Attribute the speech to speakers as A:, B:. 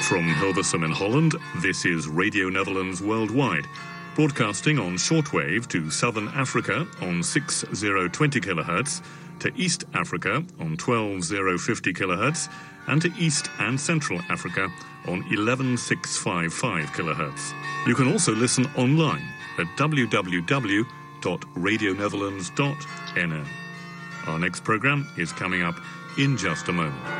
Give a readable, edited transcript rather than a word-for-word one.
A: From Hilversum in Holland, this is Radio Netherlands Worldwide, broadcasting on shortwave to Southern Africa on 6020 kHz, to East Africa on 12050 kHz, and to East and Central Africa on 11655 kHz. You can also listen online at www.radionetherlands.nl. Our next program is coming up in just a moment.